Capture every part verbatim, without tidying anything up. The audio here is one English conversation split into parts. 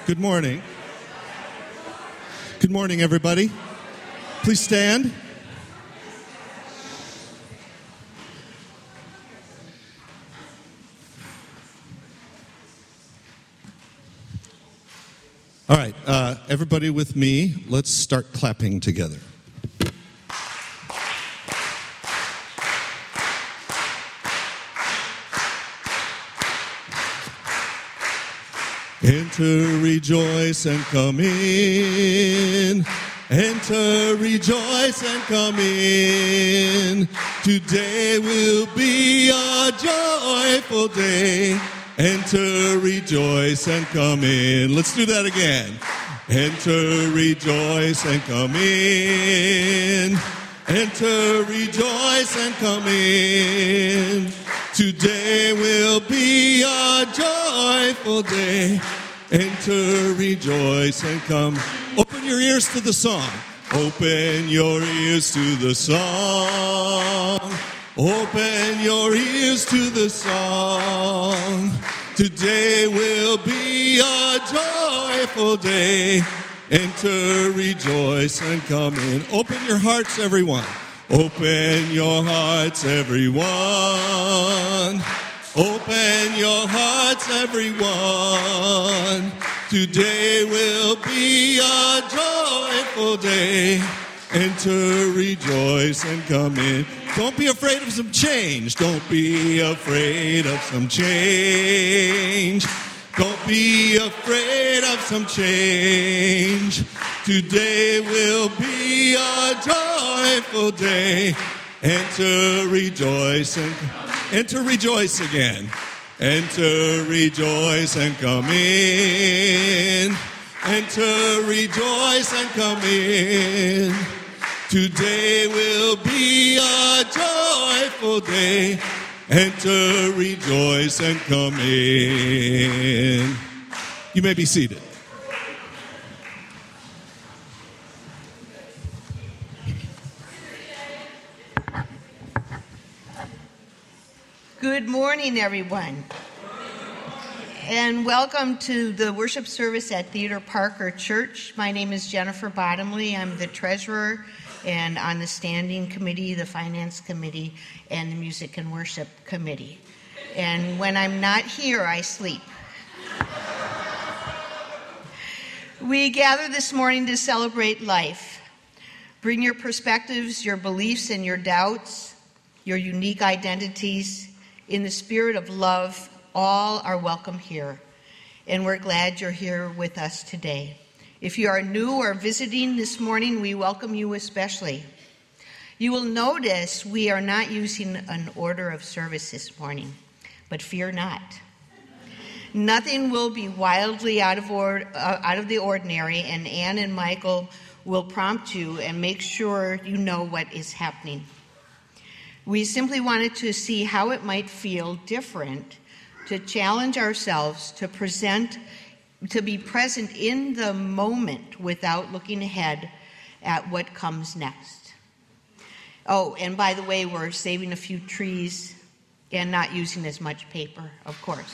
Good morning. Good morning, everybody. Please stand. All right, uh, everybody with me, let's start clapping together. Enter, rejoice, and come in. Enter, rejoice, and come in. Today will be a joyful day. Enter, rejoice, and come in. Let's do that again. Enter, rejoice, and come in. Enter, rejoice, and come in. Today will be a joyful day. Enter, rejoice, and come. Open your ears to the song. Open your ears to the song. Open your ears to the song. Today will be a joyful day. Enter, rejoice, and come in. Open your hearts, everyone. Open your hearts, everyone. Open your hearts, everyone. Today will be a joyful day. Enter, rejoice, and come in. Don't be afraid of some change. Don't be afraid of some change. Don't be afraid of some change. Today will be a joyful day. Enter, rejoice, and enter, rejoice again. Enter, rejoice, and come in. Enter, rejoice, and come in. Today will be a joyful day. Enter, rejoice, and come in. You may be seated. Good morning, everyone. And welcome to the worship service at Theodore Parker Church. My name is Jennifer Bottomley. I'm the treasurer and on the standing committee, the finance committee, and the music and worship committee. And when I'm not here, I sleep. We gather this morning to celebrate life. Bring your perspectives, your beliefs, and your doubts, your unique identities. In the spirit of love, all are welcome here. And we're glad you're here with us today. If you are new or visiting this morning, we welcome you especially. You will notice we are not using an order of service this morning, but fear not. Nothing will be wildly out of, or, uh, out of the ordinary, and Ann and Michael will prompt you and make sure you know what is happening. We simply wanted to see how it might feel different to challenge ourselves to present to be present in the moment without looking ahead at what comes next. Oh, and by the way, we're saving a few trees and not using as much paper, of course.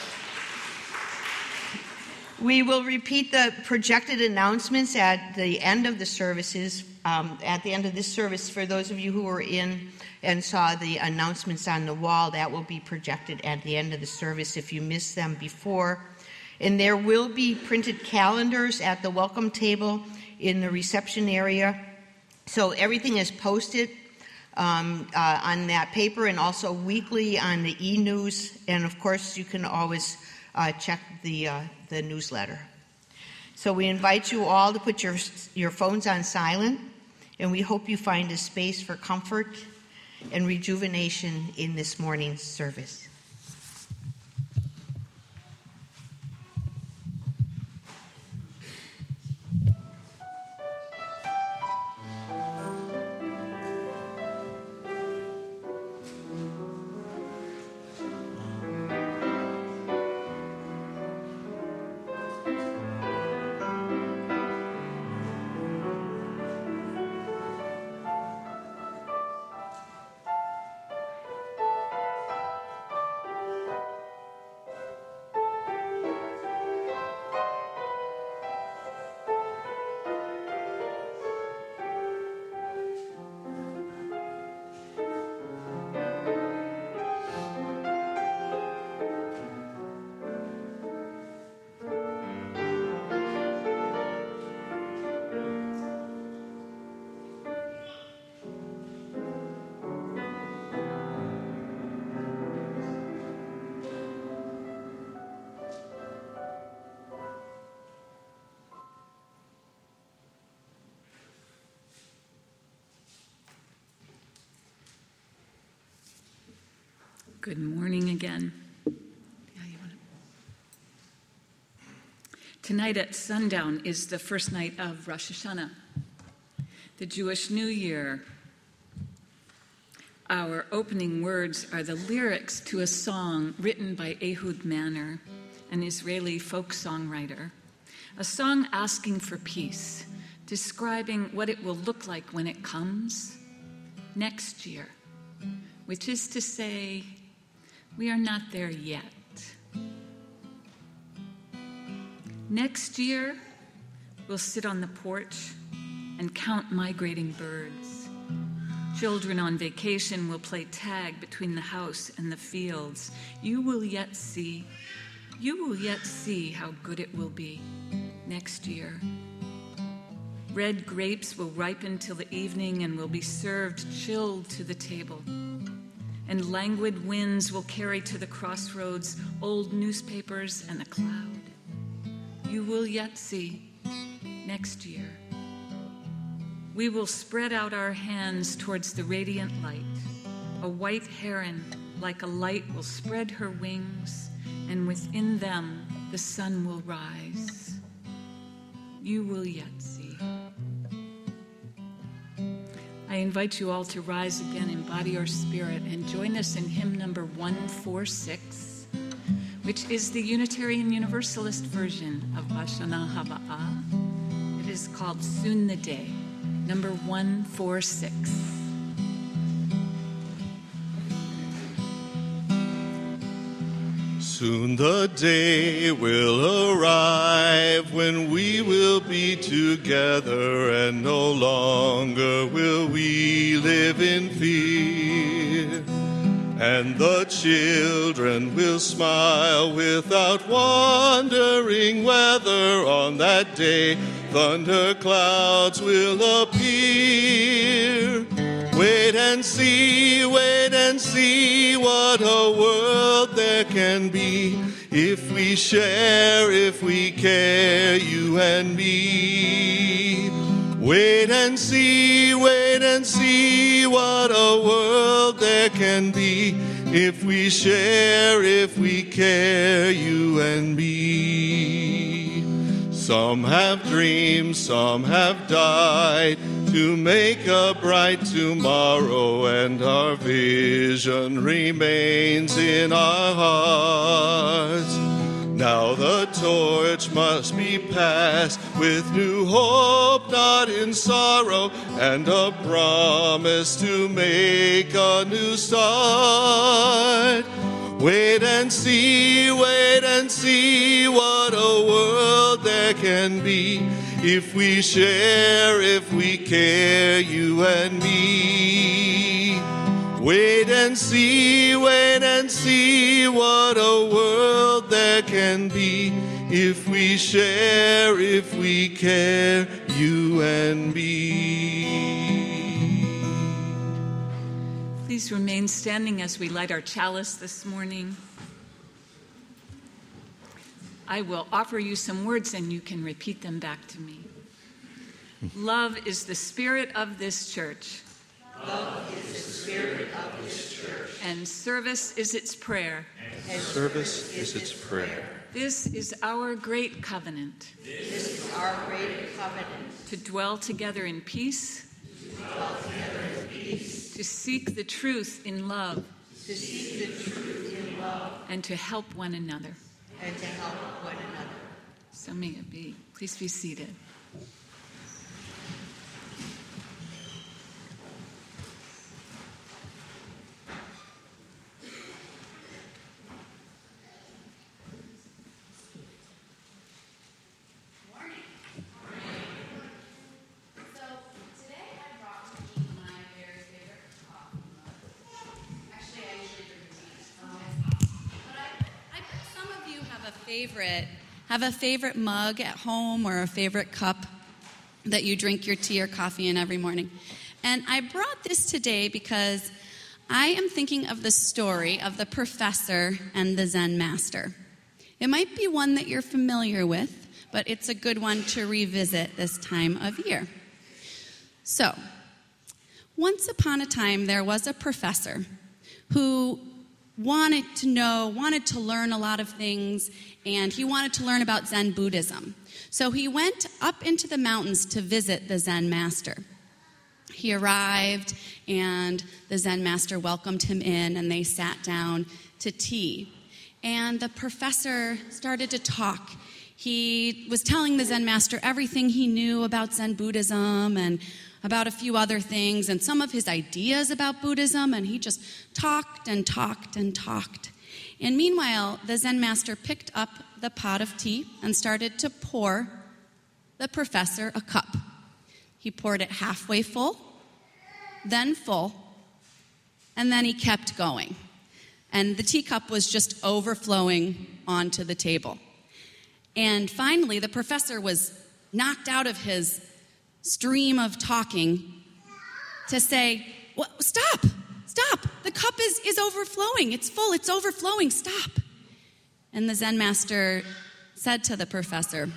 We will repeat the projected announcements at the end of the services, um, at the end of this service. For those of you who were in and saw the announcements on the wall, that will be projected at the end of the service if you missed them before. And there will be printed calendars at the welcome table in the reception area. So everything is posted um, uh, on that paper and also weekly on the e-news. And, of course, you can always uh, check the, uh, the newsletter. So we invite you all to put your, your phones on silent, and we hope you find a space for comfort and rejuvenation in this morning's service. Good morning again. Yeah, you want to... Tonight at sundown is the first night of Rosh Hashanah, the Jewish New Year. Our opening words are the lyrics to a song written by Ehud Manor, an Israeli folk songwriter, a song asking for peace, describing what it will look like when it comes next year, which is to say, we are not there yet. Next year, we'll sit on the porch and count migrating birds. Children on vacation will play tag between the house and the fields. You will yet see, you will yet see how good it will be next year. Red grapes will ripen till the evening and will be served chilled to the table. And languid winds will carry to the crossroads old newspapers and a cloud. You will yet see next year. We will spread out our hands towards the radiant light. A white heron, like a light, will spread her wings, and within them the sun will rise. You will yet see. I invite you all to rise again in body or spirit and join us in hymn number one forty-six, which is the Unitarian Universalist version of Bashana Haba'ah. It is called Soon the Day, number one forty-six. Soon the day will arrive when we will be together, and no longer will we live in fear. And the children will smile without wondering whether on that day thunder clouds will appear. Wait and see, wait and see what a world there can be if we share, if we care, you and me. Wait and see, wait and see what a world there can be if we share, if we care, you and me. Some have dreamed, some have died to make a bright tomorrow, and our vision remains in our hearts. Now the torch must be passed with new hope, not in sorrow, and a promise to make a new start. Wait and see, wait and see what a world there can be if we share, if we care, you and me. Wait and see, wait and see what a world there can be if we share, if we care, you and me. Please remain standing as we light our chalice this morning. I will offer you some words and you can repeat them back to me. Love is the spirit of this church. Love is the spirit of this church. And service is its prayer. And service is its prayer. This is our great covenant. This is our great covenant. To dwell together in peace. To dwell together in peace. To seek the truth in love. To seek the truth in love. And to help one another. And to help one another. So may it be. Please be seated. Favorite, have a favorite mug at home or a favorite cup that you drink your tea or coffee in every morning. And I brought this today because I am thinking of the story of the professor and the Zen master. It might be one that you're familiar with, but it's a good one to revisit this time of year. So, once upon a time, there was a professor who wanted to know, wanted to learn a lot of things, and he wanted to learn about Zen Buddhism. So he went up into the mountains to visit the Zen master. He arrived, and the Zen master welcomed him in, and they sat down to tea. And the professor started to talk. He was telling the Zen master everything he knew about Zen Buddhism and about a few other things and some of his ideas about Buddhism, and he just talked and talked and talked. And meanwhile, the Zen master picked up the pot of tea and started to pour the professor a cup. He poured it halfway full, then full, and then he kept going. And the teacup was just overflowing onto the table. And finally, the professor was knocked out of his stream of talking to say, well, stop, stop, the cup is, is overflowing, it's full, it's overflowing, stop. And the Zen master said to the professor,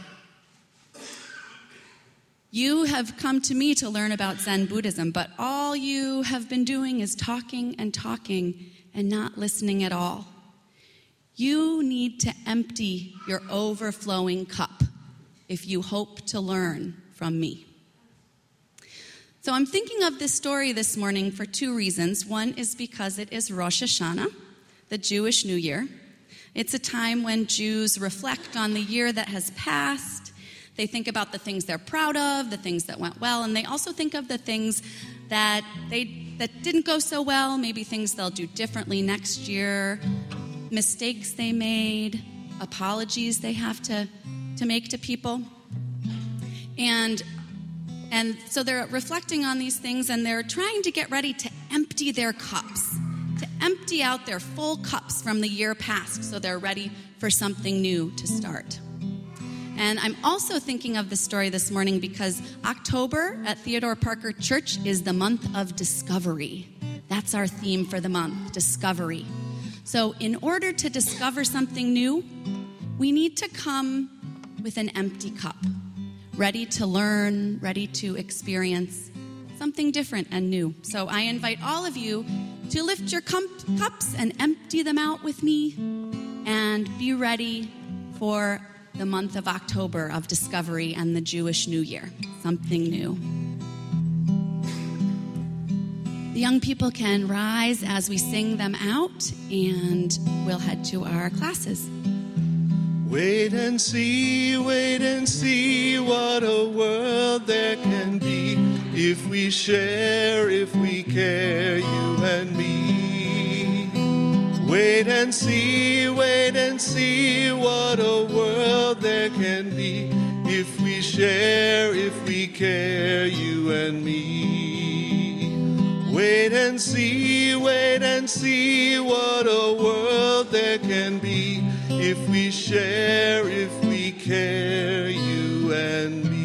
you have come to me to learn about Zen Buddhism, but all you have been doing is talking and talking and not listening at all. You need to empty your overflowing cup if you hope to learn from me. So I'm thinking of this story this morning for two reasons. One is because it is Rosh Hashanah, the Jewish New Year. It's a time when Jews reflect on the year that has passed. They think about the things they're proud of, the things that went well, and they also think of the things that they that didn't go so well, maybe things they'll do differently next year, mistakes they made, apologies they have to, to make to people. And And so they're reflecting on these things, and they're trying to get ready to empty their cups, to empty out their full cups from the year past, so they're ready for something new to start. And I'm also thinking of this story this morning because October at Theodore Parker Church is the month of discovery. That's our theme for the month, discovery. So in order to discover something new, we need to come with an empty cup, ready to learn, ready to experience something different and new. So I invite all of you to lift your com- cups and empty them out with me and be ready for the month of October of discovery and the Jewish New Year, something new. The young people can rise as we sing them out, and we'll head to our classes. Wait and see, wait and see what a world there can be if we share, if we care, you and me. Wait and see, wait and see what a world there can be if we share, if we care, you and me. Wait and see, wait and see what a world there can be if we share, if we care, you and me.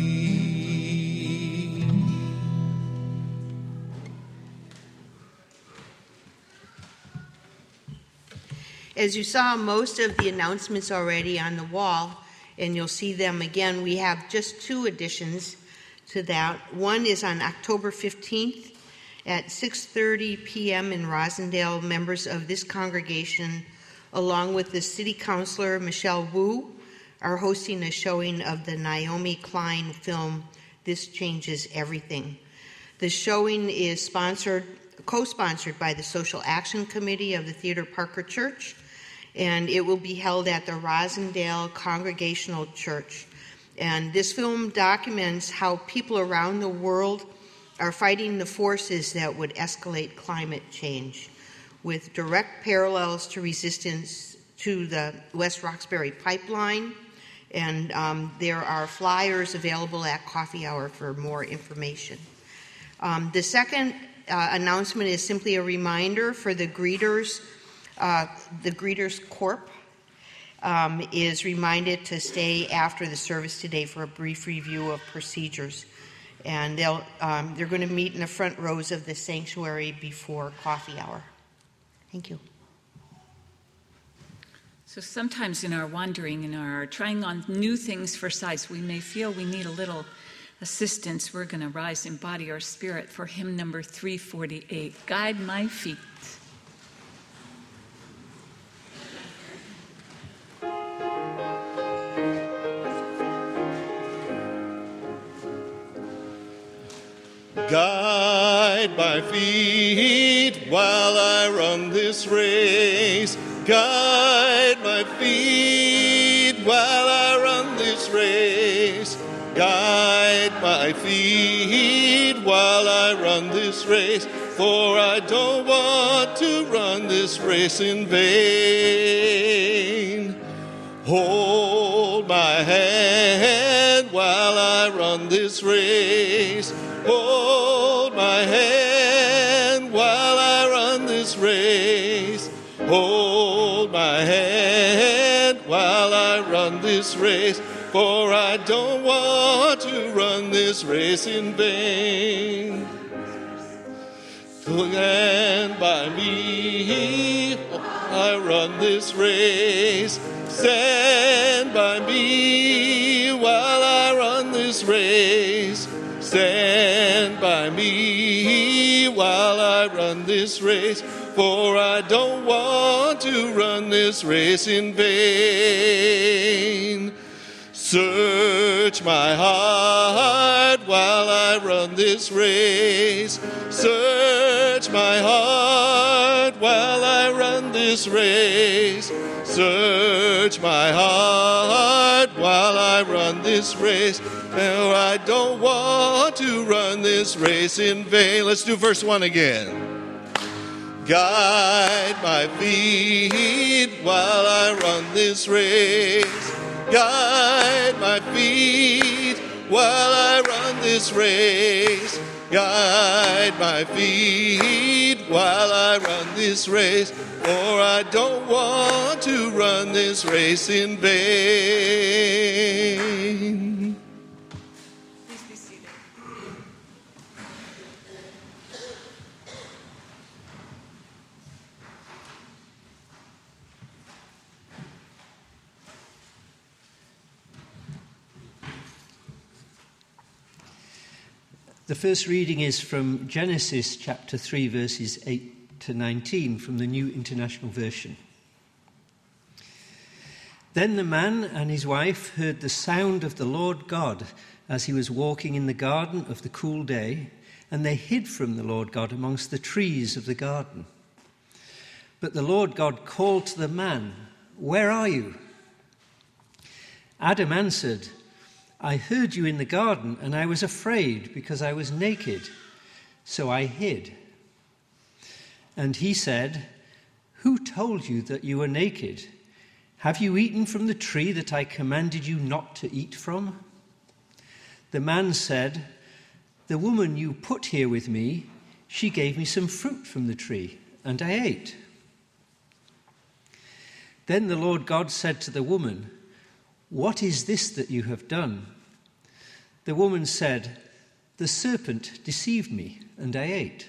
As you saw, most of the announcements already on the wall, and you'll see them again. We have just two additions to that. One is on October fifteenth at six thirty p.m. in Rosendale. Members of this congregation, along with the city councilor, Michelle Wu, are hosting a showing of the Naomi Klein film, This Changes Everything. The showing is sponsored, co-sponsored by the Social Action Committee of the Theodore Parker Church, and it will be held at the Rosendale Congregational Church. And this film documents how people around the world are fighting the forces that would escalate climate change, with direct parallels to resistance to the West Roxbury pipeline. And um, there are flyers available at Coffee Hour for more information. Um, the second uh, announcement is simply a reminder for the greeters. Uh, the Greeters Corp um, is reminded to stay after the service today for a brief review of procedures. And they'll, um, they're going to meet in the front rows of the sanctuary before coffee hour. Thank you. So sometimes in our wandering, in our trying on new things for size, we may feel we need a little assistance. We're going to rise in body or spirit for hymn number three forty-eight, Guide My Feet. Guide my feet while I run this race. Guide my feet while I run this race. Guide my feet while I run this race. For I don't want to run this race in vain. Hold my hand while I run this race. Hold my hand while I run this race. Hold my hand while I run this race. For I don't want to run this race in vain. Stand by me, I run this race. Stand by me while I run this race. Stand by me while I run this race. For I don't want to run this race in vain. Search my heart while I run this race. Search my heart while I run this race. Search my heart while I run this race. For I don't want to run this race in vain. Let's do verse one again. Guide my feet while I run this race. Guide my feet while I run this race. Guide my feet while I run this race. For I don't want to run this race in vain. Please be seated. The first reading is from Genesis chapter three, verses eight to nineteen, from the New International Version. Then the man and his wife heard the sound of the Lord God as he was walking in the garden of the cool day, and they hid from the Lord God amongst the trees of the garden. But the Lord God called to the man, "Where are you?" Adam answered, "I heard you in the garden, and I was afraid because I was naked, so I hid." And he said, "Who told you that you were naked? Have you eaten from the tree that I commanded you not to eat from?" The man said, "The woman you put here with me, she gave me some fruit from the tree, and I ate." Then the Lord God said to the woman, "What is this that you have done?" The woman said, "The serpent deceived me, and I ate."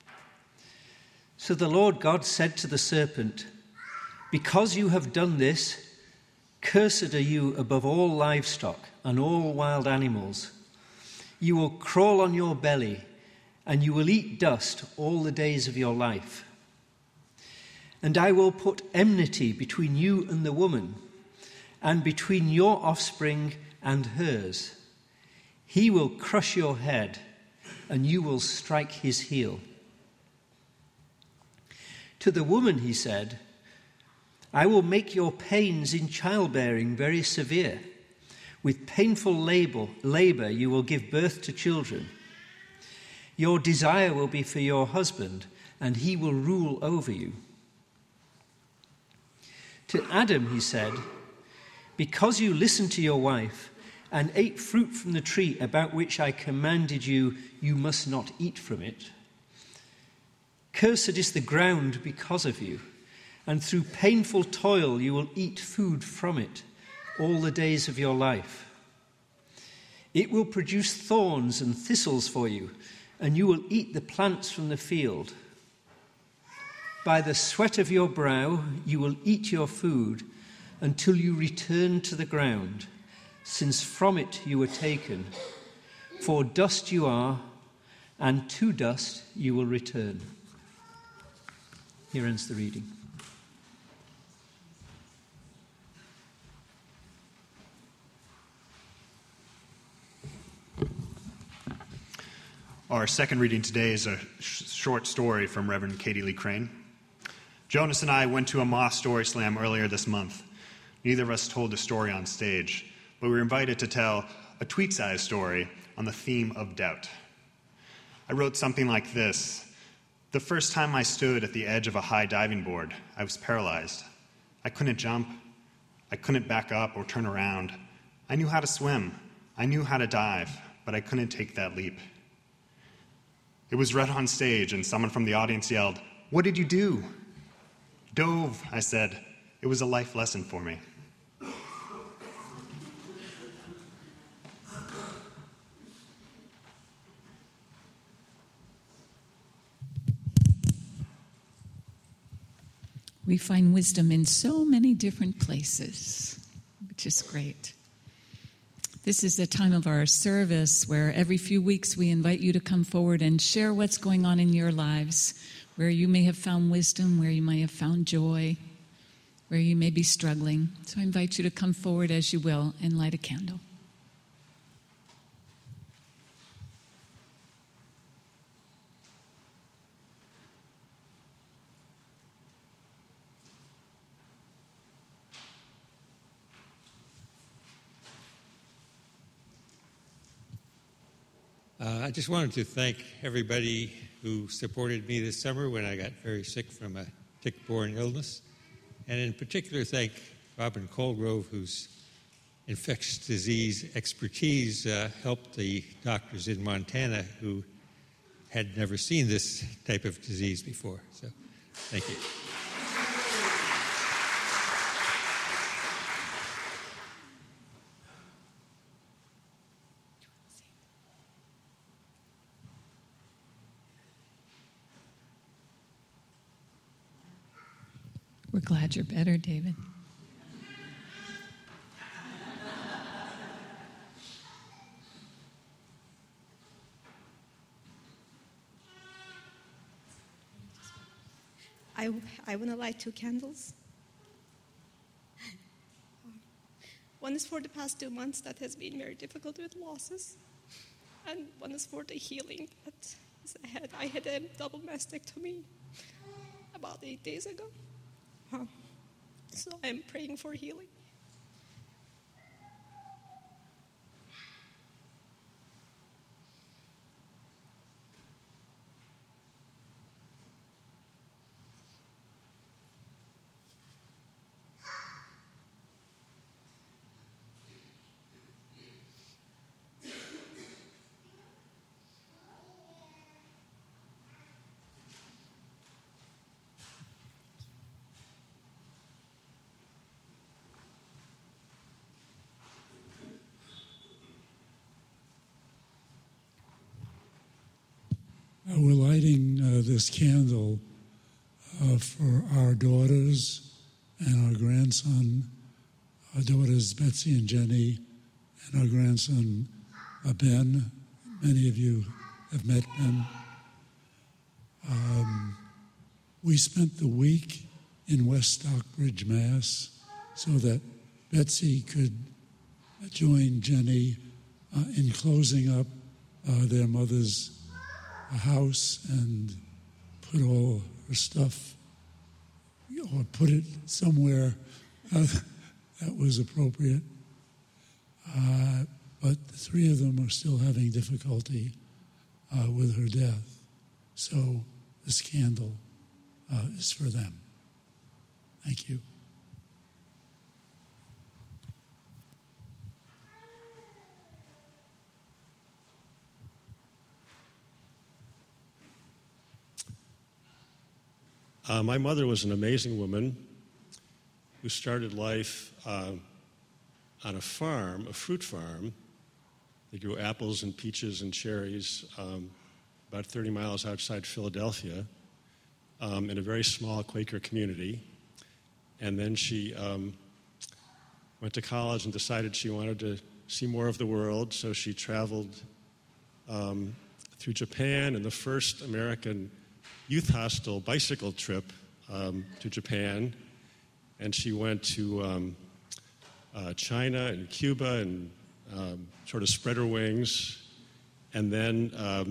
So the Lord God said to the serpent, "Because you have done this, cursed are you above all livestock and all wild animals. You will crawl on your belly, and you will eat dust all the days of your life. And I will put enmity between you and the woman, and between your offspring and hers. He will crush your head, and you will strike his heel." To the woman he said, "I will make your pains in childbearing very severe. With painful labor, labor you will give birth to children. Your desire will be for your husband, and he will rule over you." To Adam he said, "Because you listened to your wife and ate fruit from the tree about which I commanded you, you must not eat from it. Cursed is the ground because of you, and through painful toil you will eat food from it all the days of your life. It will produce thorns and thistles for you, and you will eat the plants from the field. By the sweat of your brow you will eat your food until you return to the ground, since from it you were taken. For dust you are, and to dust you will return." Here ends the reading. Our second reading today is a sh- short story from Reverend Katie Lee Crane. Jonas and I went to a Moth Story Slam earlier this month. Neither of us told a story on stage, but we were invited to tell a tweet-sized story on the theme of doubt. I wrote something like this. The first time I stood at the edge of a high diving board, I was paralyzed. I couldn't jump. I couldn't back up or turn around. I knew how to swim. I knew how to dive, but I couldn't take that leap. It was read on stage, and someone from the audience yelled, "What did you do?" "Dove," I said. It was a life lesson for me. We find wisdom in so many different places, which is great. This is the time of our service where every few weeks we invite you to come forward and share what's going on in your lives, where you may have found wisdom, where you may have found joy, where you may be struggling. So I invite you to come forward as you will and light a candle. Uh, I just wanted to thank everybody who supported me this summer when I got very sick from a tick-borne illness, and in particular thank Robin Colgrove, whose infectious disease expertise uh, helped the doctors in Montana who had never seen this type of disease before. So, thank you. We're glad you're better, David. I, I want to light two candles. One is for the past two months that has been very difficult with losses, and one is for the healing that is ahead. I had a double mastectomy about eight days ago. So I'm praying for healing. Uh, we're lighting uh, this candle uh, for our daughters and our grandson, our daughters Betsy and Jenny, and our grandson uh, Ben. Many of you have met Ben. Um, we spent the week in West Stockbridge, Mass, so that Betsy could join Jenny uh, in closing up uh, their mother's house and put all her stuff, or put it somewhere uh, that was appropriate. Uh, but the three of them are still having difficulty uh, with her death. So this candle uh, is for them. Thank you. Uh, my mother was an amazing woman who started life uh, on a farm, a fruit farm. They grew apples and peaches and cherries um, about thirty miles outside Philadelphia um, in a very small Quaker community. And then she um, went to college and decided she wanted to see more of the world, so she traveled um, through Japan, and the first American youth hostel bicycle trip um, to Japan, and she went to um, uh, China and Cuba and um, sort of spread her wings, and then um,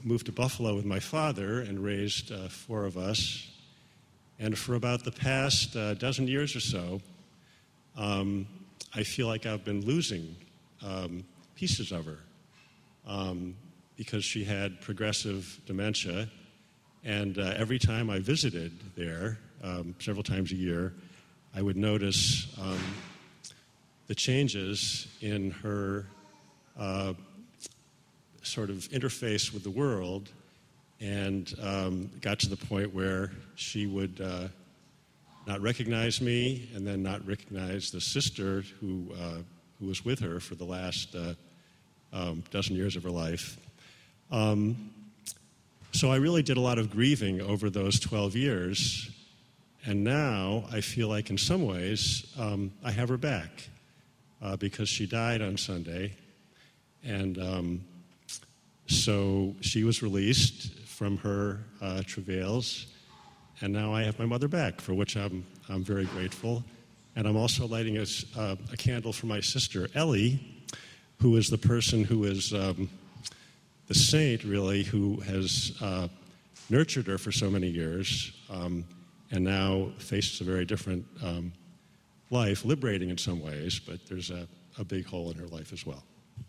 moved to Buffalo with my father and raised uh, four of us. And for about the past uh, dozen years or so, um, I feel like I've been losing um, pieces of her um, because she had progressive dementia. And uh, every time I visited there, um, several times a year, I would notice um, the changes in her uh, sort of interface with the world, and um, got to the point where she would uh, not recognize me, and then not recognize the sister who uh, who was with her for the last uh, um, dozen years of her life. Um, so I really did a lot of grieving over those twelve years, and now I feel like in some ways um, I have her back uh, because she died on Sunday, and um, so she was released from her uh, travails, and now I have my mother back, for which I'm I'm very grateful. And I'm also lighting a, uh, a candle for my sister Ellie, who is the person who is um, the saint, really, who has uh, nurtured her for so many years, um, and now faces a very different um, life, liberating in some ways, but there's a, a big hole in her life as well.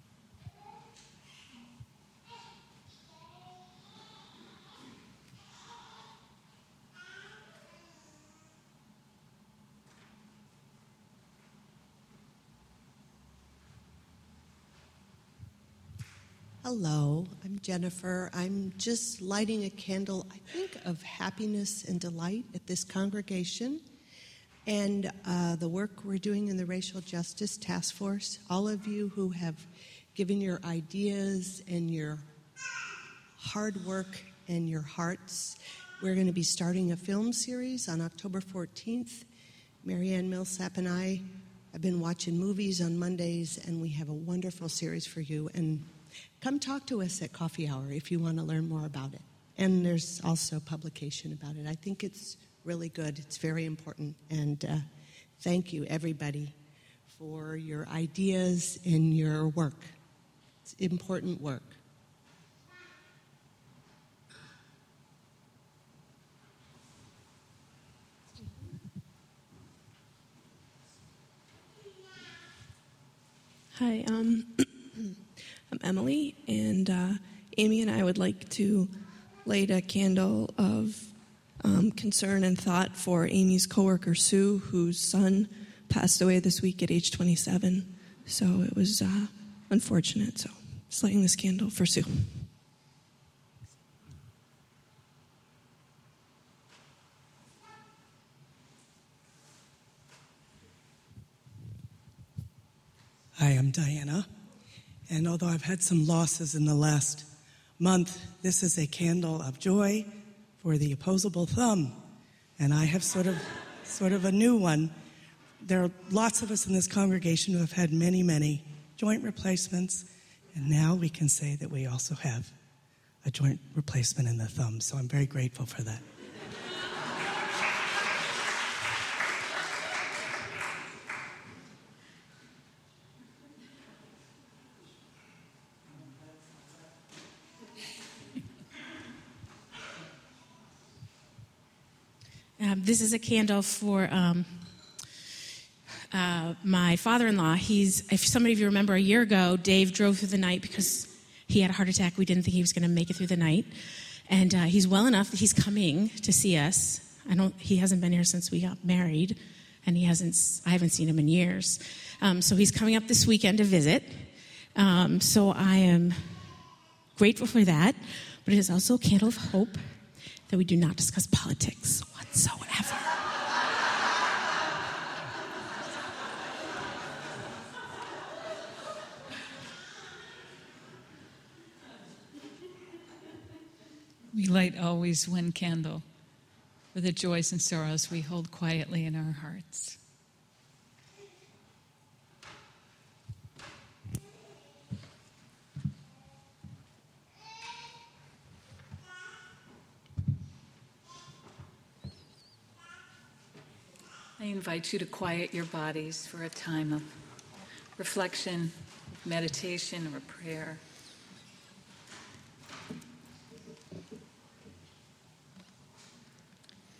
Hello, I'm Jennifer. I'm just lighting a candle, I think, of happiness and delight at this congregation and uh, the work we're doing in the Racial Justice Task Force. All of you who have given your ideas and your hard work and your hearts. We're going to be starting a film series on October fourteenth. Marianne Millsap and I have been watching movies on Mondays, and we have a wonderful series for you. And come talk to us at Coffee Hour if you want to learn more about it. And there's also publication about it. I think it's really good. It's very important. And uh, thank you, everybody, for your ideas and your work. It's important work. Hi, um, I'm Emily, and uh, Amy and I would like to light a candle of um, concern and thought for Amy's coworker Sue, whose son passed away this week at age twenty-seven. So it was uh, unfortunate. So just lighting this candle for Sue. Hi, I'm Diana, and although I've had some losses in the last month, this is a candle of joy for the opposable thumb, and I have sort of, sort of a new one. There are lots of us in this congregation who have had many, many joint replacements, and now we can say that we also have a joint replacement in the thumb, so I'm very grateful for that. Um, this is a candle for um, uh, my father-in-law. He's, if somebody of you remember, a year ago, Dave drove through the night because he had a heart attack. We didn't think he was going to make it through the night. And uh, he's well enough that he's coming to see us. I don't. He hasn't been here since we got married, and he hasn't. I haven't seen him in years. Um, so he's coming up this weekend to visit. Um, so I am grateful for that. But it is also a candle of hope that we do not discuss politics whatsoever. We light always one candle for the joys and sorrows we hold quietly in our hearts. I invite you to quiet your bodies for a time of reflection, meditation, or prayer.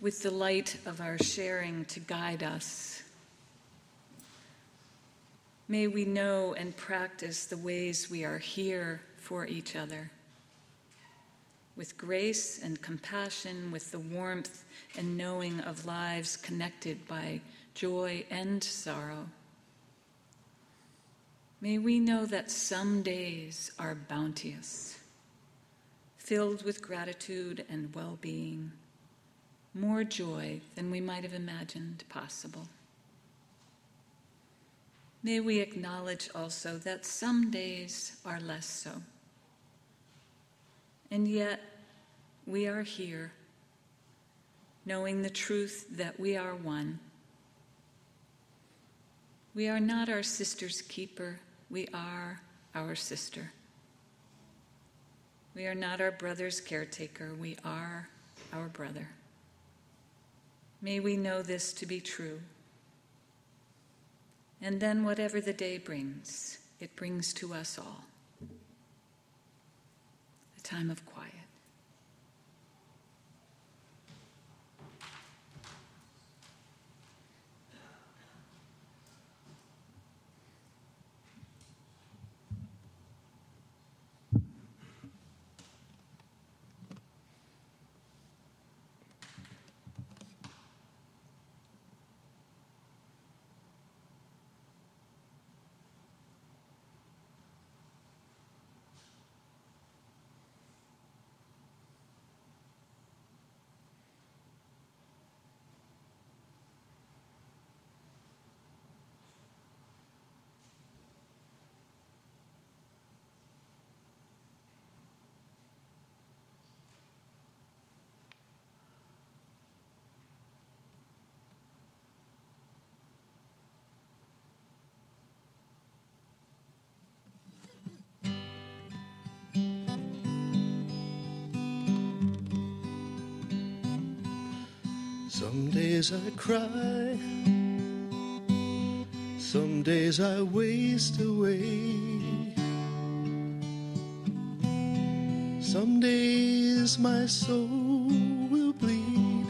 with the light of our sharing to guide us. May we know and practice the ways we are here for each other, with grace and compassion, with the warmth and knowing of lives connected by joy and sorrow. May we know that some days are bounteous, filled with gratitude and well-being, more joy than we might have imagined possible. May we acknowledge also that some days are less so. And yet, we are here, knowing the truth that we are one. We are not our sister's keeper, we are our sister. We are not our brother's caretaker, we are our brother. May we know this to be true. And then whatever the day brings, it brings to us all a time of quiet. Some days I cry, some days I waste away, some days my soul will bleed,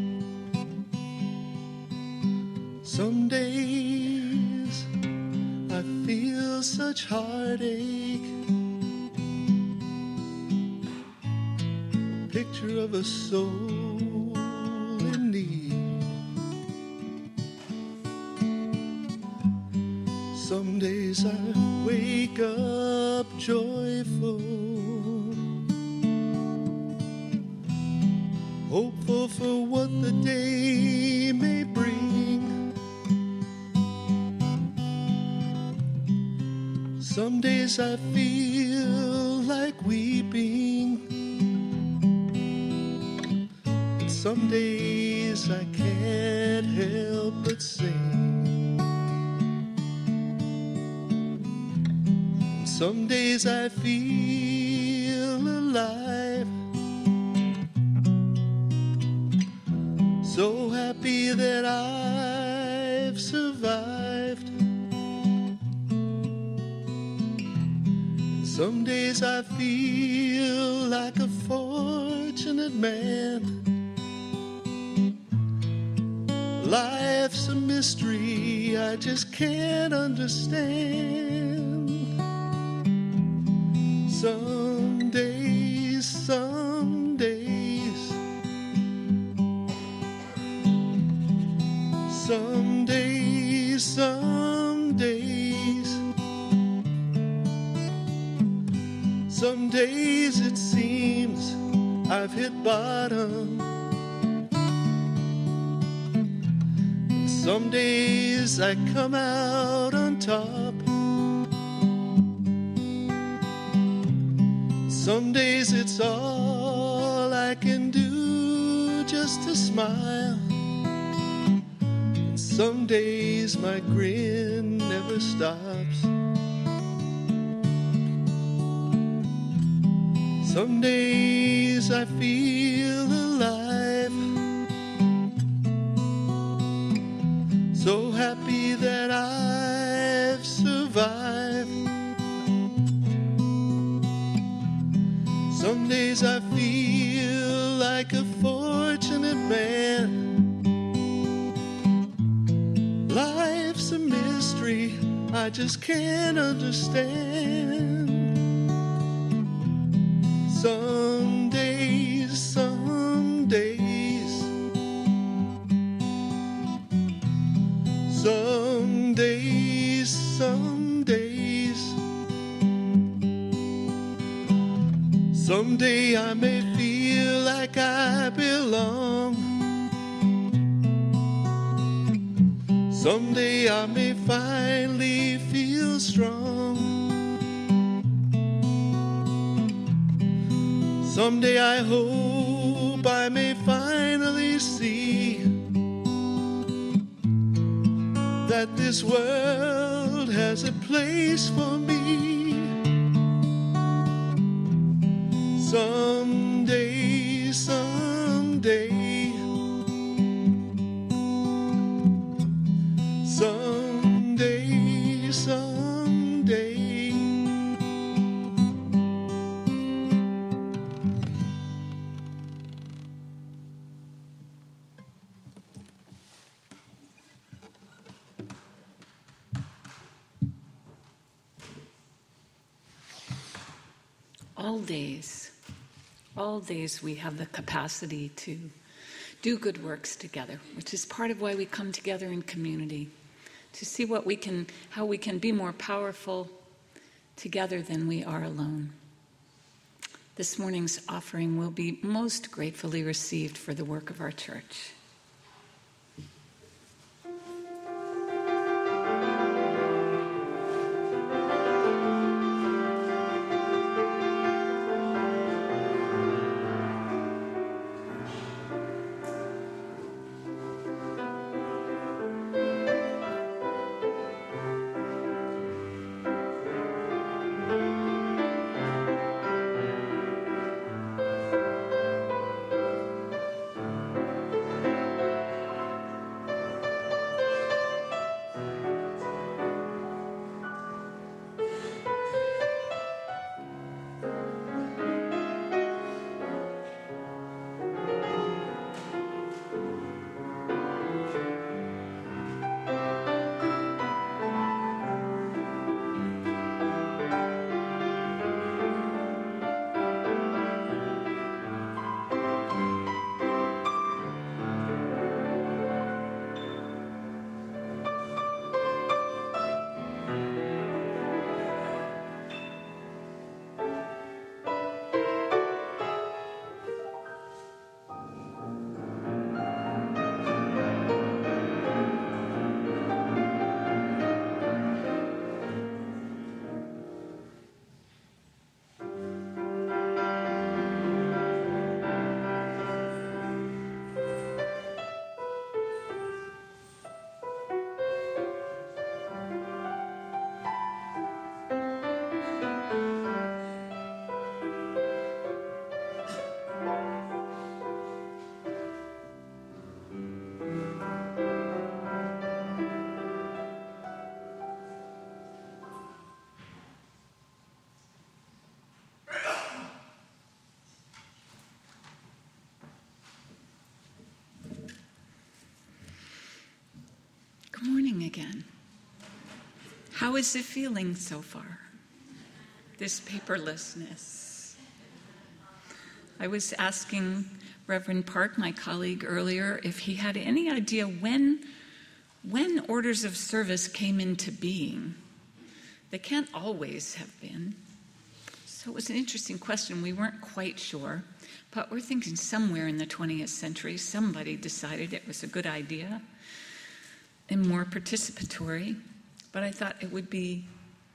some days I feel such heartache, picture of a soul in need. Some days I wake up joyful, hopeful for what the day may bring. Some days I feel like weeping, and some days I can't help but sing. Some days I feel alive, so happy that I've survived. Some days I feel like a fortunate man. Life's a mystery I just can't understand. Some days, some days, some days, some days, some days it seems I've hit bottom. And some days I come out on top. Some days it's all I can do just to smile. And some days my grin never stops. Some days I feel alive, so happy that I've survived. Some days I feel like a fortunate good man. Life's a mystery I just can't understand. Some days, some days, some days, some days, someday I may feel like I belong. Someday I may finally feel strong. Someday I hope I may finally see that this world has a place for me. Someday, someday, someday, someday. All days, all days we have the capacity to do good works together, which is part of why we come together in community, to see what we can, how we can be more powerful together than we are alone. This morning's offering will be most gratefully received for the work of our church. Good morning again. How is it feeling so far? This paperlessness. I was asking Reverend Park, my colleague, earlier, if he had any idea when, when orders of service came into being. They can't always have been. So it was an interesting question. We weren't quite sure, but we're thinking somewhere in the twentieth century, somebody decided it was a good idea and more participatory. But I thought it would be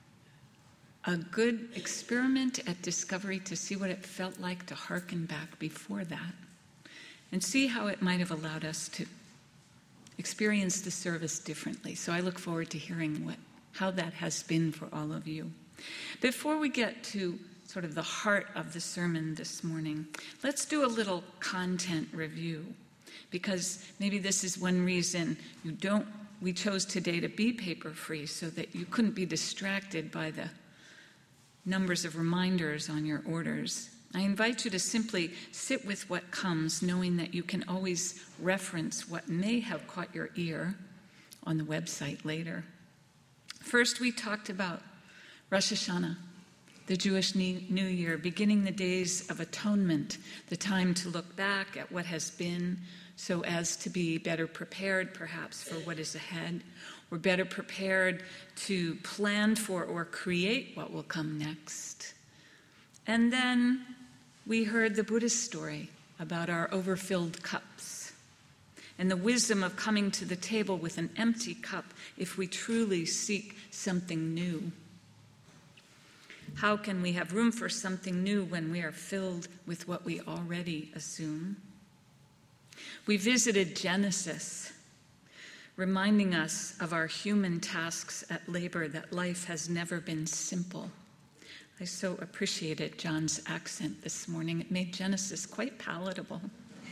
a good experiment at Discovery to see what it felt like to hearken back before that and see how it might have allowed us to experience the service differently. So I look forward to hearing what, how that has been for all of you. Before we get to sort of the heart of the sermon this morning, let's do a little content review, because maybe this is one reason you don't, we chose today to be paper-free, so that you couldn't be distracted by the numbers of reminders on your orders I invite you to simply sit with what comes, knowing that you can always reference what may have caught your ear on the website later. First, we talked about Rosh Hashanah, the Jewish New Year, beginning the days of atonement, the time to look back at what has been so as to be better prepared, perhaps, for what is ahead. We're better prepared to plan for or create what will come next. And then we heard the Buddhist story about our overfilled cups and the wisdom of coming to the table with an empty cup if we truly seek something new. How can we have room for something new when we are filled with what we already assume? We visited Genesis, reminding us of our human tasks at labor, that life has never been simple. I so appreciated John's accent this morning. It made Genesis quite palatable.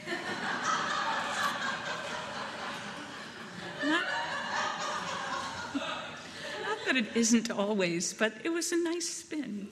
not, not that it isn't always, but it was a nice spin.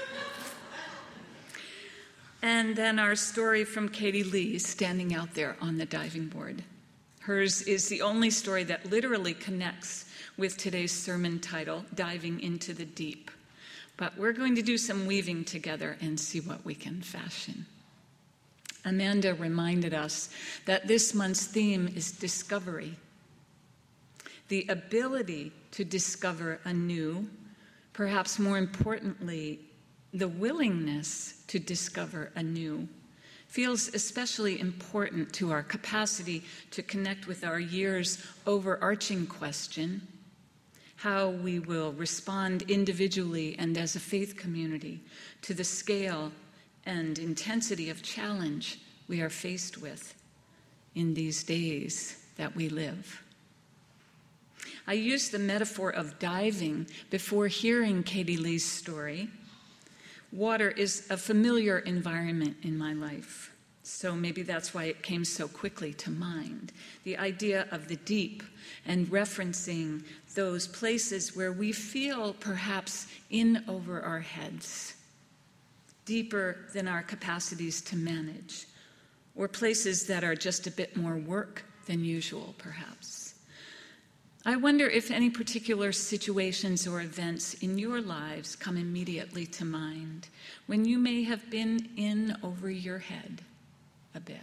And then our story from Katie Lee, standing out there on the diving board. Hers is the only story that literally connects with today's sermon title, Diving into the Deep. But we're going to do some weaving together and see what we can fashion. Amanda reminded us that this month's theme is discovery. The ability to discover anew, perhaps more importantly, the willingness to discover anew, feels especially important to our capacity to connect with our year's overarching question, how we will respond individually and as a faith community to the scale and intensity of challenge we are faced with in these days that we live. I used the metaphor of diving before hearing Katie Lee's story. Water is a familiar environment in my life, so maybe that's why it came so quickly to mind. The idea of the deep and referencing those places where we feel perhaps in over our heads, deeper than our capacities to manage, or places that are just a bit more work than usual, perhaps. I wonder if any particular situations or events in your lives come immediately to mind when you may have been in over your head a bit.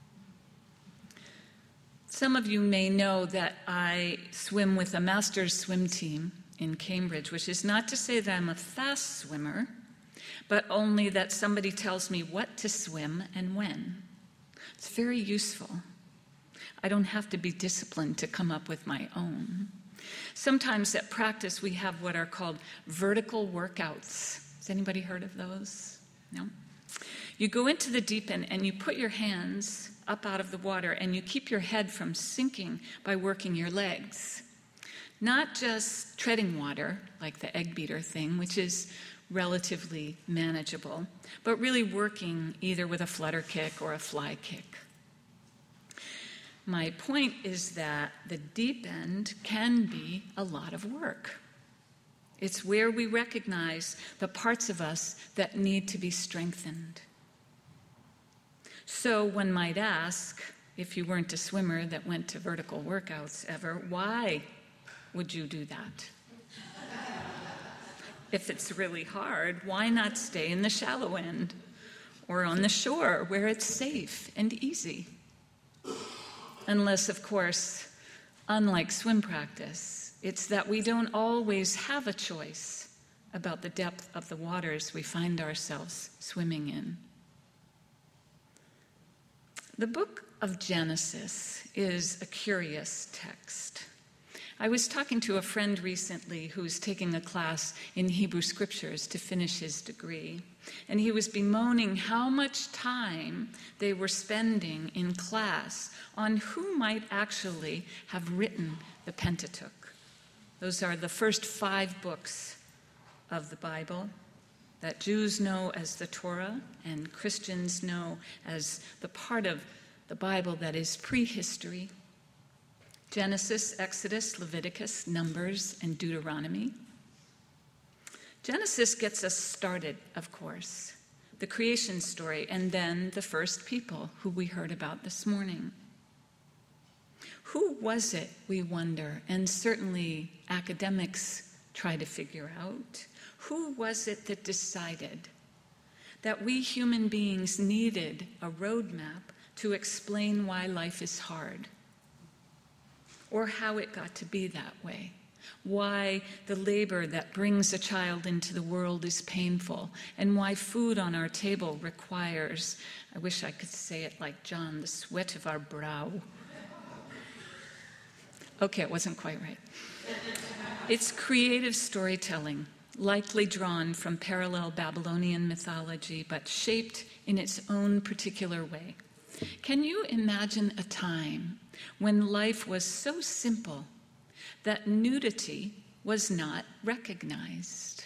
Some of you may know that I swim with a master's swim team in Cambridge, which is not to say that I'm a fast swimmer, but only that somebody tells me what to swim and when. It's very useful. I don't have to be disciplined to come up with my own. Sometimes at practice we have what are called vertical workouts. Has anybody heard of those? No? You go into the deep end and you put your hands up out of the water and you keep your head from sinking by working your legs. Not just treading water, like the egg beater thing, which is relatively manageable, but really working either with a flutter kick or a fly kick. My point is that the deep end can be a lot of work. It's where we recognize the parts of us that need to be strengthened. So one might ask, if you weren't a swimmer that went to vertical workouts ever, why would you do that? If it's really hard, why not stay in the shallow end or on the shore where it's safe and easy? Unless, of course, unlike swim practice, it's that we don't always have a choice about the depth of the waters we find ourselves swimming in. The book of Genesis is a curious text. I was talking to a friend recently who's taking a class in Hebrew Scriptures to finish his degree, and he was bemoaning how much time they were spending in class on who might actually have written the Pentateuch. Those are the first five books of the Bible that Jews know as the Torah and Christians know as the part of the Bible that is prehistory. Genesis, Exodus, Leviticus, Numbers, and Deuteronomy. Genesis gets us started, of course. the creation story, and then the first people who we heard about this morning. Who was it, we wonder, and certainly academics try to figure out, who was it that decided that we human beings needed a roadmap to explain why life is hard, or how it got to be that way, why the labor that brings a child into the world is painful, and why food on our table requires, I wish I could say it like John, the sweat of our brow. Okay, it wasn't quite right. It's creative storytelling, likely drawn from parallel Babylonian mythology, but shaped in its own particular way. Can you imagine a time when life was so simple that nudity was not recognized?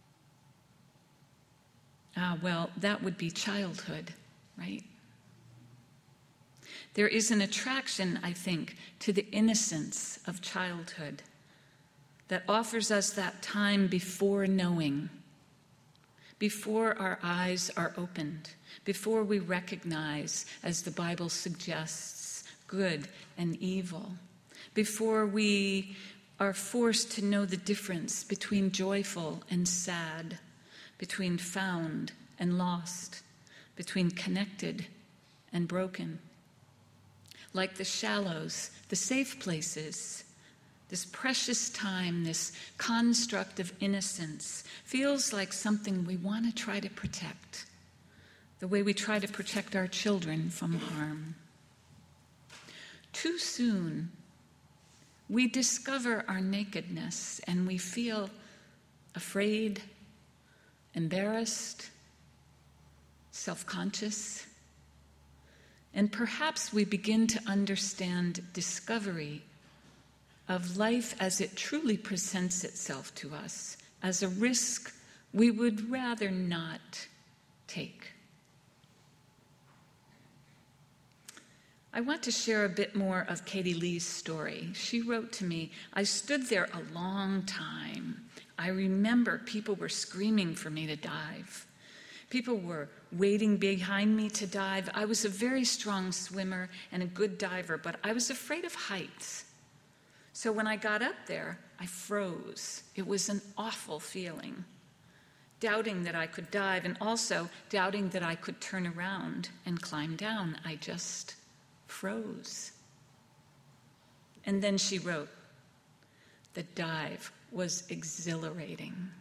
Ah, well, that would be childhood, right? There is an attraction, I think, to the innocence of childhood that offers us that time before knowing, before our eyes are opened, before we recognize, as the Bible suggests, good and evil, before we are forced to know the difference between joyful and sad, between found and lost, between connected and broken. Like the shallows, the safe places, this precious time, this construct of innocence, feels like something we want to try to protect, the way we try to protect our children from harm. Too soon, we discover our nakedness and we feel afraid, embarrassed, self-conscious, and perhaps we begin to understand discovery of life as it truly presents itself to us as a risk we would rather not take. I want to share a bit more of Katie Lee's story. She wrote to me, "I stood there a long time. I remember people were screaming for me to dive. People were waiting behind me to dive. I was a very strong swimmer and a good diver, but I was afraid of heights. So when I got up there, I froze. It was an awful feeling, doubting that I could dive and also doubting that I could turn around and climb down. I just froze." And then she wrote, "The dive was exhilarating."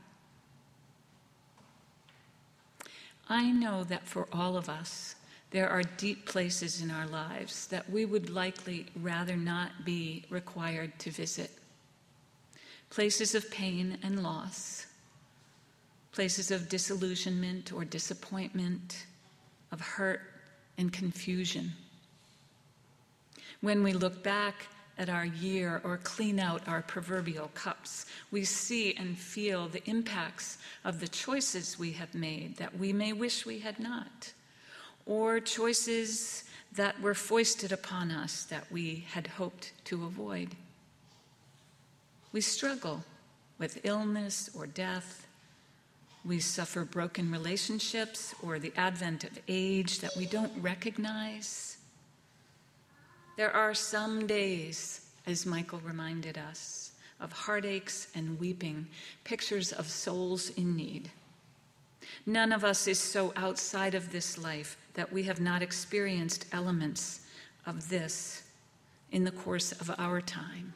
I know that for all of us, there are deep places in our lives that we would likely rather not be required to visit. Places of pain and loss, places of disillusionment or disappointment, of hurt and confusion. When we look back at our year or clean out our proverbial cups, we see and feel the impacts of the choices we have made that we may wish we had not, or choices that were foisted upon us that we had hoped to avoid. We struggle with illness or death. We suffer broken relationships or the advent of age that we don't recognize. There are some days, as Michael reminded us, of heartaches and weeping, pictures of souls in need. None of us is so outside of this life that we have not experienced elements of this in the course of our time.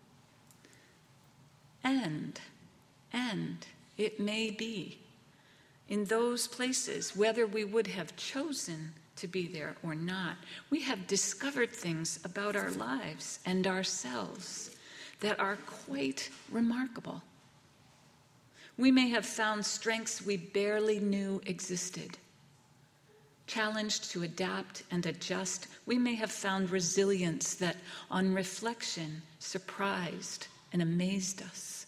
And, and it may be in those places, whether we would have chosen to be there or not, we have discovered things about our lives and ourselves that are quite remarkable. We may have found strengths we barely knew existed. Challenged to adapt and adjust, we may have found resilience that, on reflection, surprised and amazed us.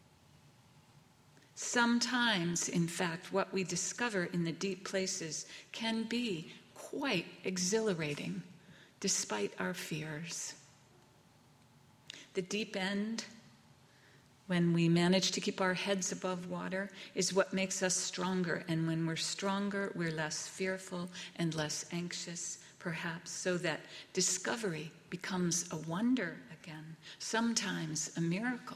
Sometimes, in fact, what we discover in the deep places can be quite exhilarating, despite our fears. The deep end, when we manage to keep our heads above water, is what makes us stronger. And when we're stronger, we're less fearful and less anxious, perhaps, so that discovery becomes a wonder again, sometimes a miracle.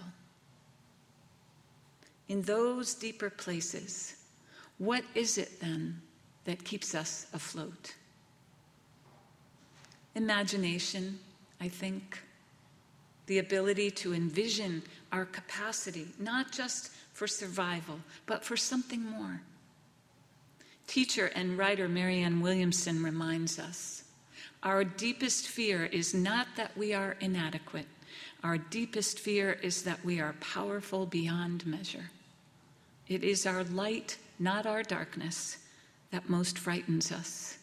In those deeper places, what is it then that keeps us afloat? Imagination, I think. The ability to envision our capacity, not just for survival, but for something more. Teacher and writer Marianne Williamson reminds us, our deepest fear is not that we are inadequate. Our deepest fear is that we are powerful beyond measure. It is our light, not our darkness, that most frightens us.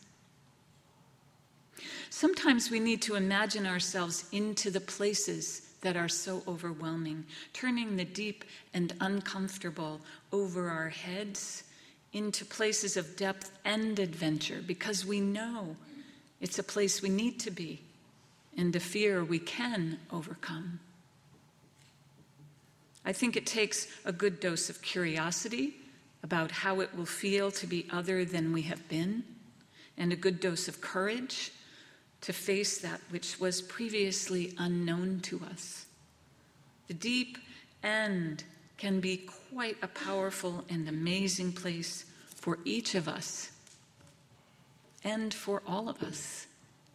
Sometimes we need to imagine ourselves into the places that are so overwhelming, turning the deep and uncomfortable over our heads into places of depth and adventure, because we know it's a place we need to be and a fear we can overcome. I think it takes a good dose of curiosity about how it will feel to be other than we have been, and a good dose of courage to face that which was previously unknown to us. The deep end can be quite a powerful and amazing place for each of us and for all of us.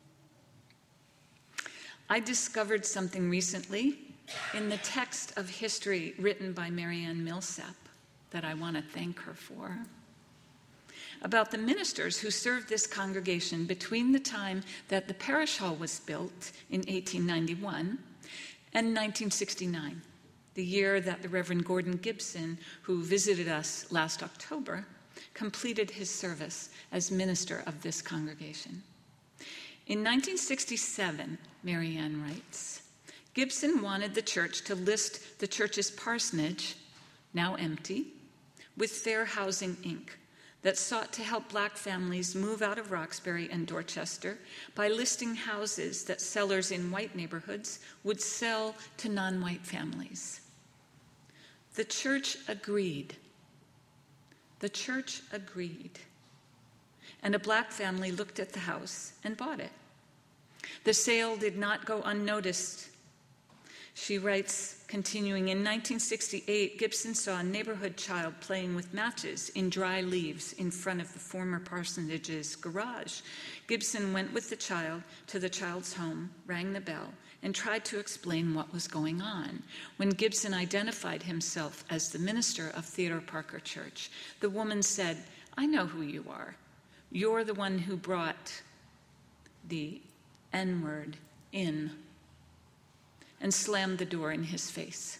I discovered something recently in the text of history written by Marianne Millsap that I want to thank her for, about the ministers who served this congregation between the time that the parish hall was built in eighteen ninety-one and nineteen sixty-nine, the year that the Reverend Gordon Gibson, who visited us last October, completed his service as minister of this congregation. In nineteen sixty-seven, Marianne writes, Gibson wanted the church to list the church's parsonage, now empty, with Fair Housing, Incorporated, that sought to help black families move out of Roxbury and Dorchester by listing houses that sellers in white neighborhoods would sell to non-white families. The church agreed. The church agreed. And a black family looked at the house and bought it. The sale did not go unnoticed. She writes, continuing, in nineteen sixty-eight, Gibson saw a neighborhood child playing with matches in dry leaves in front of the former parsonage's garage. Gibson went with the child to the child's home, rang the bell, and tried to explain what was going on. When Gibson identified himself as the minister of Theodore Parker Church, the woman said, I know who you are. You're the one who brought the N-word in, and slammed the door in his face.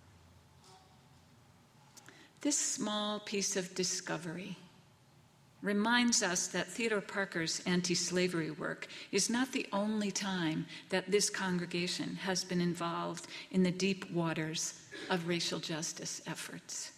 This small piece of discovery reminds us that Theodore Parker's anti-slavery work is not the only time that this congregation has been involved in the deep waters of racial justice efforts.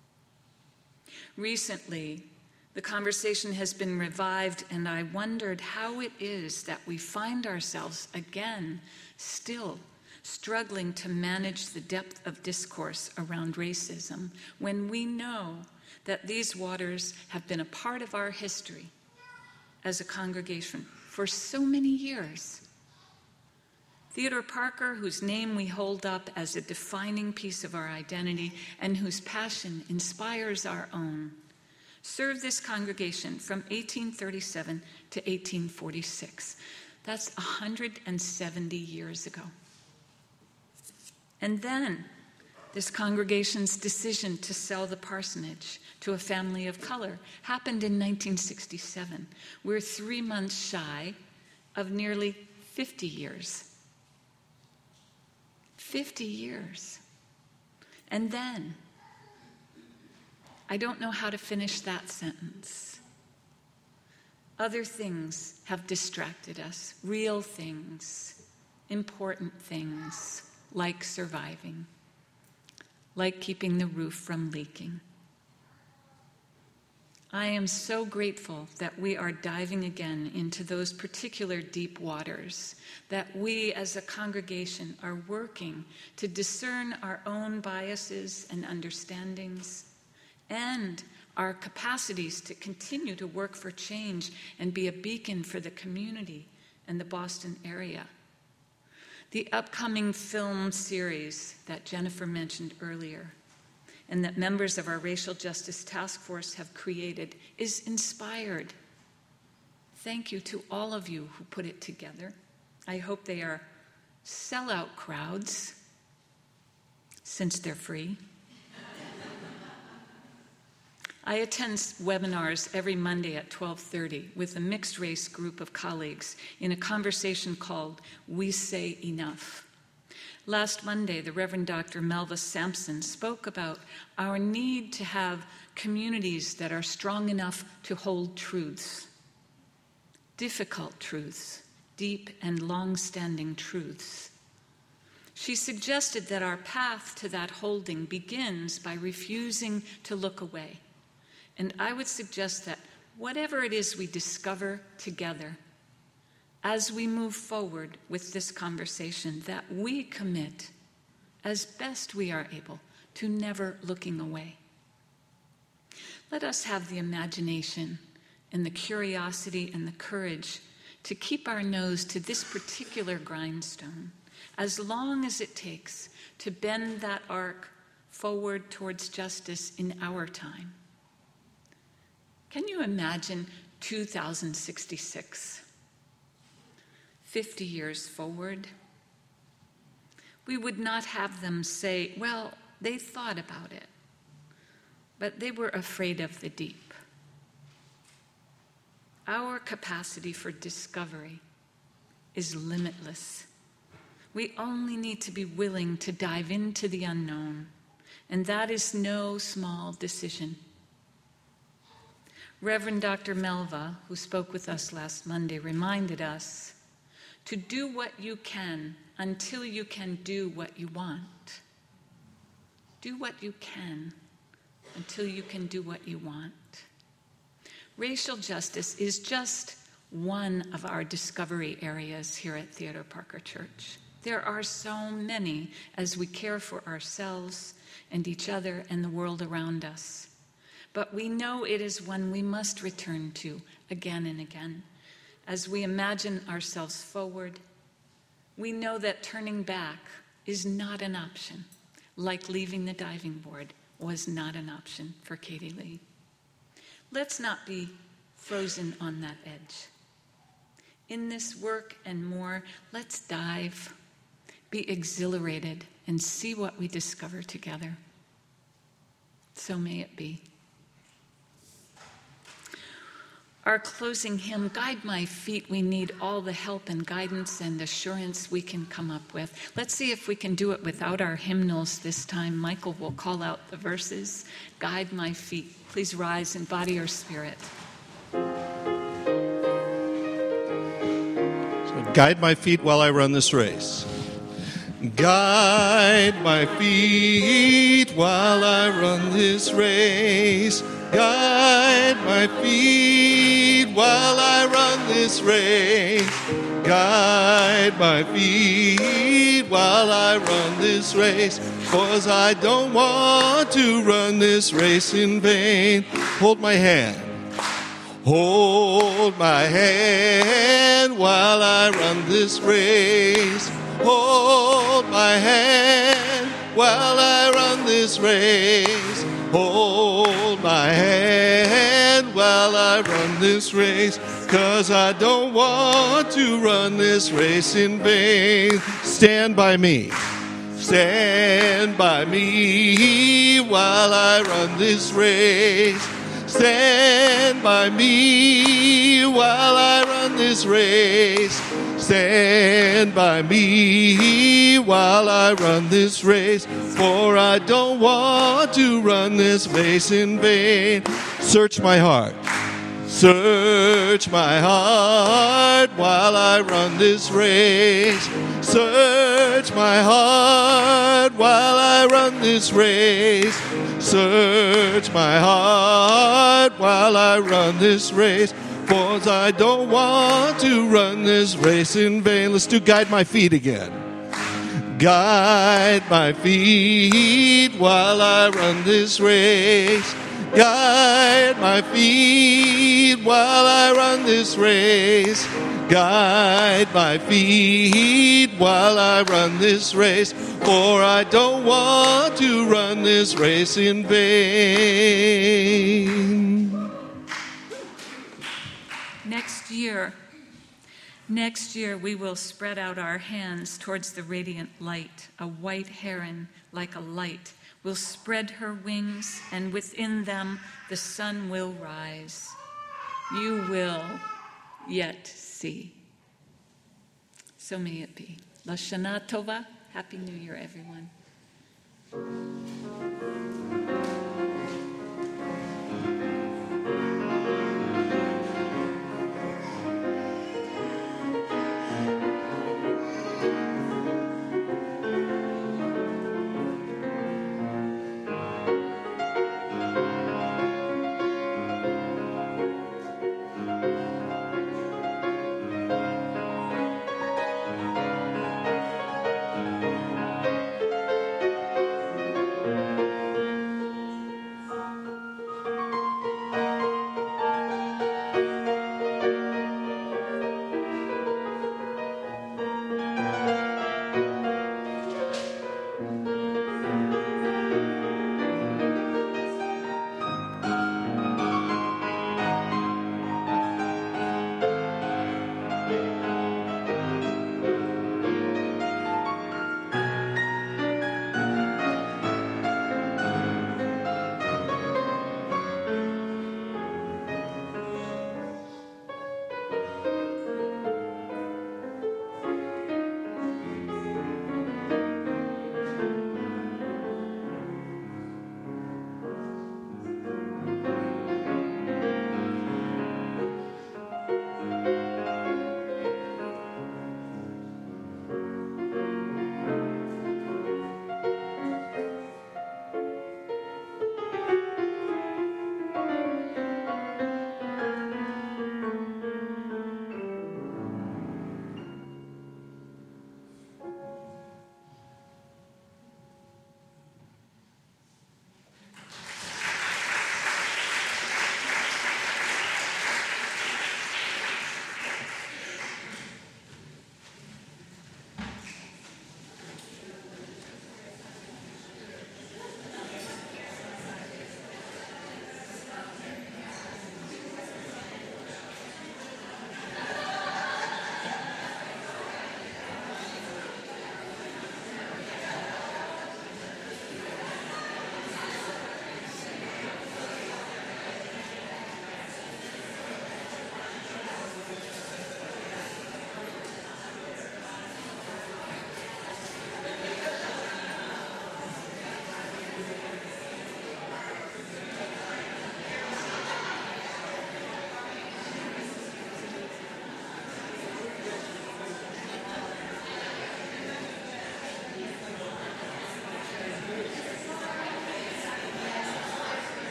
Recently, the conversation has been revived, and I wondered how it is that we find ourselves again still struggling to manage the depth of discourse around racism when we know that these waters have been a part of our history as a congregation for so many years. Theodore Parker, whose name we hold up as a defining piece of our identity and whose passion inspires our own, served this congregation from eighteen thirty-seven to eighteen forty-six. That's one hundred seventy years ago. And then this congregation's decision to sell the parsonage to a family of color happened in nineteen sixty-seven. We're three months shy of nearly fifty years. fifty years. And then, I don't know how to finish that sentence. Other things have distracted us, real things, important things, like surviving, like keeping the roof from leaking. I am so grateful that we are diving again into those particular deep waters, that we as a congregation are working to discern our own biases and understandings and our capacities to continue to work for change and be a beacon for the community and the Boston area. The upcoming film series that Jennifer mentioned earlier and that members of our Racial Justice Task Force have created is inspired. Thank you to all of you who put it together. I hope they are sellout crowds, since they're free. I attend webinars every Monday at twelve thirty with a mixed-race group of colleagues in a conversation called We Say Enough. Last Monday, the Reverend Doctor Melva Sampson spoke about our need to have communities that are strong enough to hold truths, difficult truths, deep and long-standing truths. She suggested that our path to that holding begins by refusing to look away. And I would suggest that whatever it is we discover together, as we move forward with this conversation, that we commit, as best we are able, to never looking away. Let us have the imagination and the curiosity and the courage to keep our nose to this particular grindstone, as long as it takes to bend that arc forward towards justice in our time. Can you imagine two thousand sixty-six? fifty years forward? We would not have them say, well, they thought about it, but they were afraid of the deep. Our capacity for discovery is limitless. We only need to be willing to dive into the unknown, and that is no small decision. Reverend Doctor Melva, who spoke with us last Monday, reminded us to do what you can until you can do what you want. Do what you can until you can do what you want. Racial justice is just one of our discovery areas here at Theodore Parker Church. There are so many as we care for ourselves and each other and the world around us. But we know it is one we must return to again and again. As we imagine ourselves forward, we know that turning back is not an option, like leaving the diving board was not an option for Katie Lee. Let's not be frozen on that edge. In this work and more, let's dive, be exhilarated, and see what we discover together. So may it be. Our closing hymn, Guide My Feet, we need all the help and guidance and assurance we can come up with. Let's see if we can do it without our hymnals this time. Michael will call out the verses. Guide my feet. Please rise in body or spirit. So guide my feet while I run this race. Guide my feet while I run this race. Guide my feet while I run this race. Guide my feet while I run this race. 'Cause I don't want to run this race in vain. Hold my hand. Hold my hand while I run this race. Hold my hand while I run this race. Hold my hand while I run this race. 'Cause I don't want to run this race in vain. Stand by me. Stand by me while I run this race. Stand by me while I run this race. Stand by me while I run this race. For I don't want to run this race in vain. Search my heart. Search my heart while I run this race. Search my heart while I run this race. Search Search my heart while I run this race, for I don't want to run this race in vain. Let's do guide my feet again. Guide my feet while I run this race. Guide my feet while I run this race. Guide my feet while I run this race, for I don't want to run this race in vain. Next year, next year we will spread out our hands towards the radiant light. A white heron like a light will spread her wings, and within them the sun will rise. You will yet see. So may it be. Lashana Tova. Happy New Year, everyone.